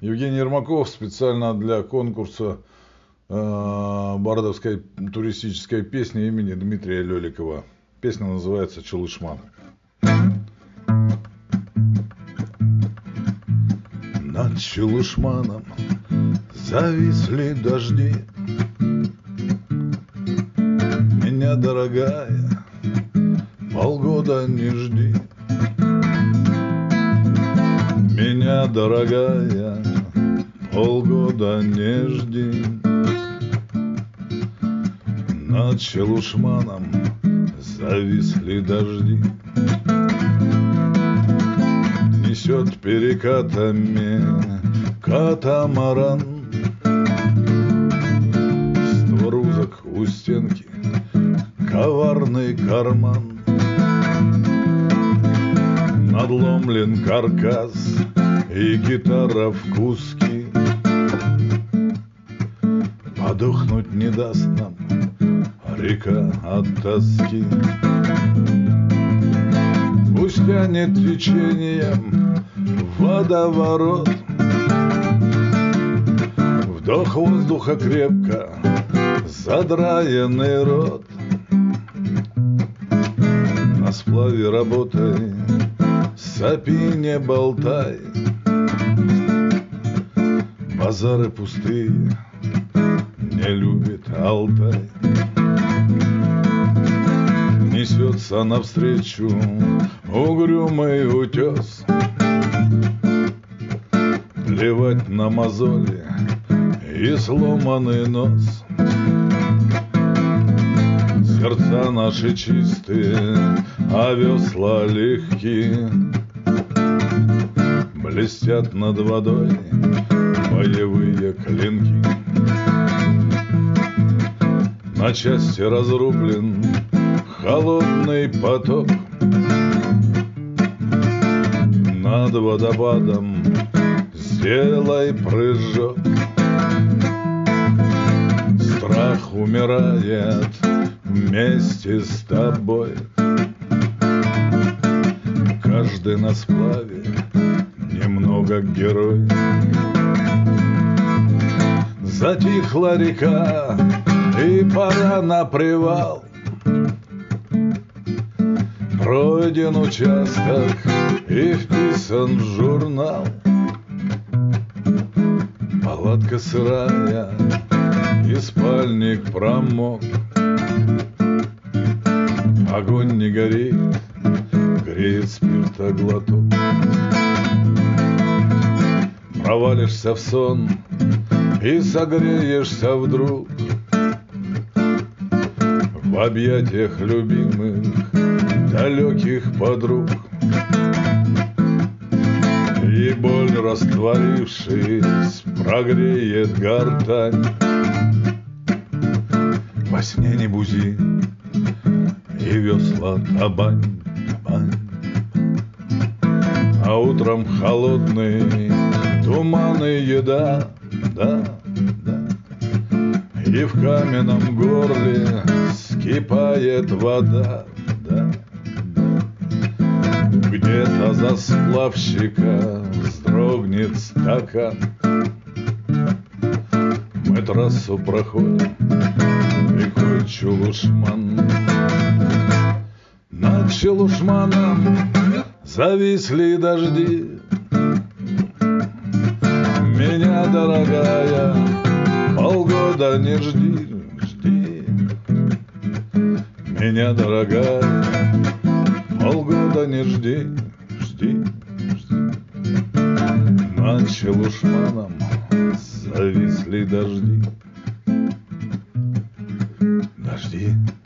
Евгений Ермаков специально для конкурса бардовской туристической песни имени Дмитрия Лёликова. Песня называется «Чулышман». Над Чулышманом зависли дожди. Меня, дорогая, полгода не жди. Меня, дорогая, полгода не жди. Над Чулышманом зависли дожди. Несет перекатами катамаран. Створ узок у стенки, коварный карман. Надломлен каркас и гитара в куски. Подохнуть не даст нам река от тоски. Пусть тянет течением водоворот. Вдох воздуха крепко, задраенный рот. На сплаве работай, сопи не болтай. Базары пустые не любит Алтай. Несется навстречу угрюмый утес. Плевать на мозоли и сломанный нос. Сердца наши чистые, а весла легкие. Блестят над водой боевые клинки. На части разрублен холодный поток. Над водопадом сделай прыжок. Страх умирает вместе с тобой. Каждый на сплаве немного герой. Затихла река, и пора на привал. Пройден участок и вписан в журнал. Палатка сырая и спальник промок. Огонь не горит, греет спиртоглоток. Провалишься в сон и согреешься вдруг в объятиях любимых далеких подруг. И боль, растворившись, прогреет гортань. Во сне не бузи и весла табань, табань. А утром холодный туман и еда, да, да. И в каменном горле скипает вода, да, да. Где-то за сплавщика вздрогнет стакан. Мы трассу проходим рекой Чулышман. Над Чулышманом зависли дожди. Меня, дорогая, полгода не жди, жди. Меня, дорогая, полгода не жди, жди, жди. Над Чулышманом зависли дожди. Дожди.